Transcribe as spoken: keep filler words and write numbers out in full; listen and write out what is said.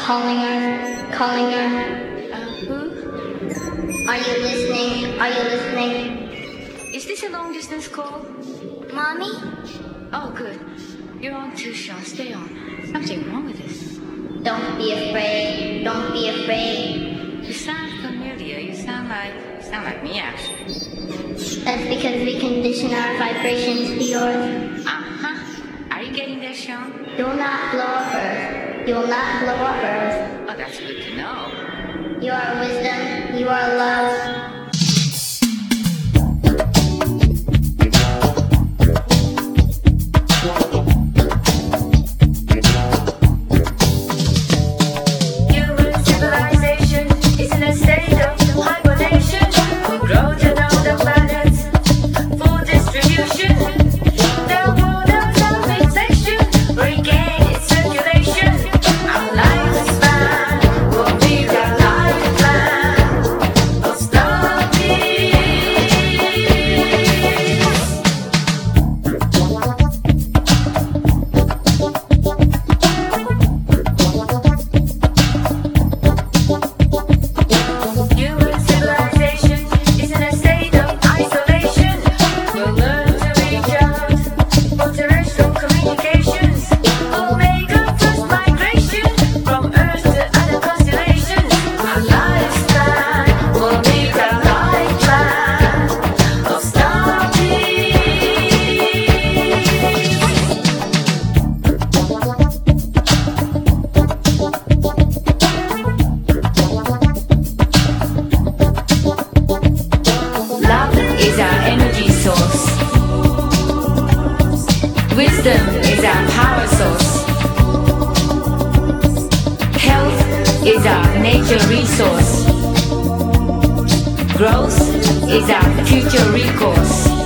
calling her, calling her. Uh, who? Are you listening? Are you listening? Is this a long distance call? Mommy? Oh, good. You're on too, Sean. Stay on. Something wrong with this. Don't be afraid. Don't be afraid. You sound familiar. You sound like you sound like me, actually. That's because we condition our vibrations to yours. Uh-huh. Are you getting there, Sean? You will not blow up Earth. You will not blow up Earth. Oh, that's good to know. You are wisdom. You are love. Wisdom is our power source. Health is our nature resource. Growth is our future recourse.